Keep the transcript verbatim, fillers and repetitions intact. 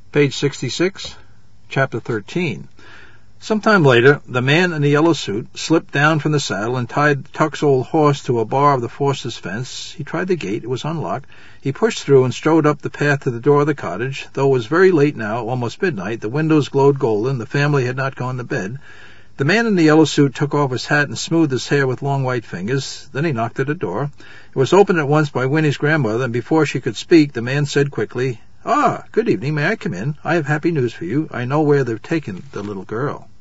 Page sixty-six, Chapter thirteen. Some time later, the man in the yellow suit slipped down from the saddle and tied Tuck's old horse to a bar of the Forsters' fence. He tried the gate. It was unlocked. He pushed through and strode up the path to the door of the cottage. Though it was very late now, almost midnight, the windows glowed golden. The family had not gone to bed. The man in the yellow suit took off his hat and smoothed his hair with long white fingers. Then he knocked at the door. It was opened at once by Winnie's grandmother, and before she could speak, the man said quickly, "Ah, good evening. May I come in? I have happy news for you. I know where they've taken the little girl."